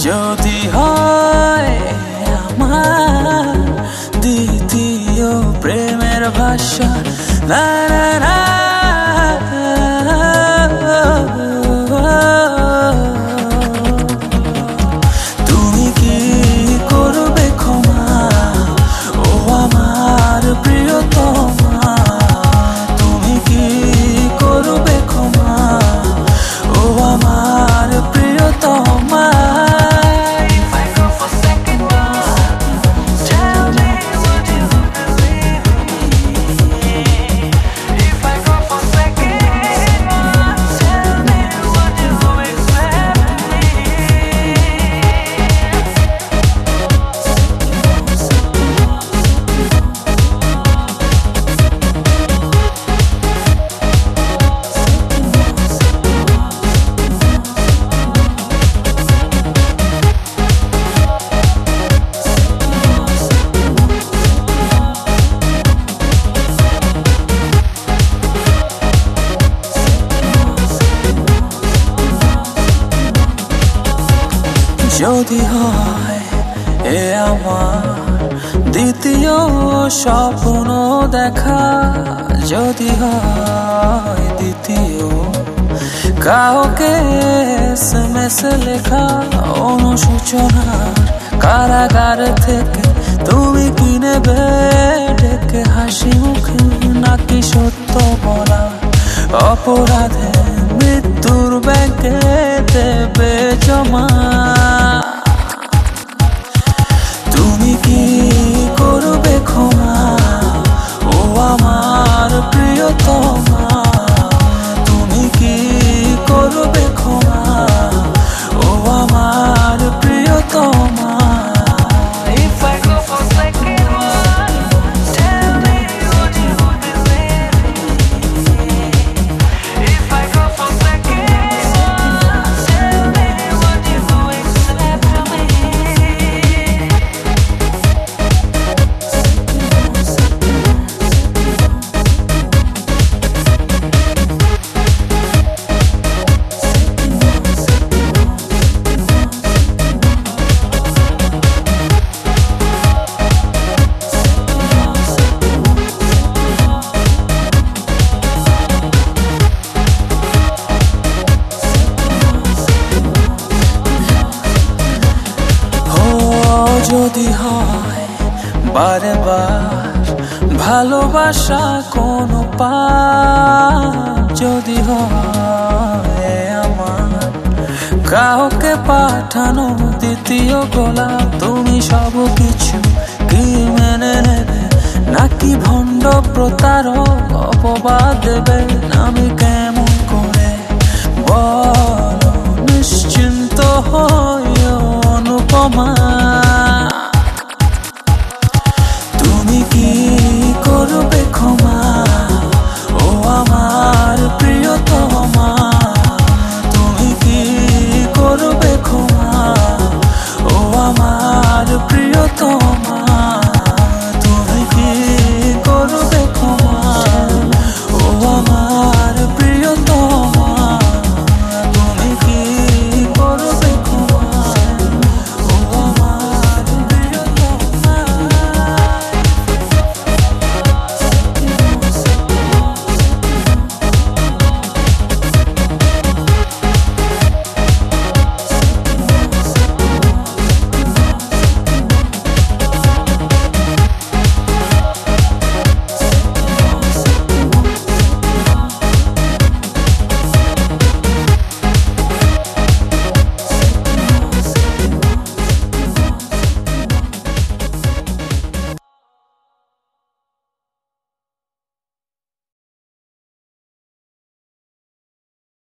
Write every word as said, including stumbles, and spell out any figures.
যদি হয় আমার দ্বিতীয় প্রেমের ভাষা, না না না তুমি কি করবে ক্ষমা ও আমার প্রিয়তমা, তুমি কি করবে ক্ষমা ও আমার প্রিয়তমা। যদি হয় এ আমার দ্বিতীয় স্বপ্ন দেখা, যদি হয় দ্বিতীয় কাউকে এসএমএস লেখা, অনুশোচনার কারাগার থেকে তুমি কি নেবে ডেকে হাসি মুখে, নাকি সত্য বলা অপরাধে মৃত্যুর ব্যাংকে দেবে জমা। তুমি কি করবে ক্ষমা ও আমার প্রিয়তমা, তুমি কি করবে ক্ষমা ও আমার প্রিয়তমা। যদি হয় বারে বার ভালোবাসা কোনো পাপ, যদি হয় আমার কাউকে পাঠানো দ্বিতীয় গোলাপ, তুমি সব কিছু কি মেনে নেবে, নাকি ভণ্ড প্রতারক অপবাদ দেবে। আমি কেমন করে বলো নিশ্চিন্ত হই অনুপমা, তুমি কি করবে ক্ষমা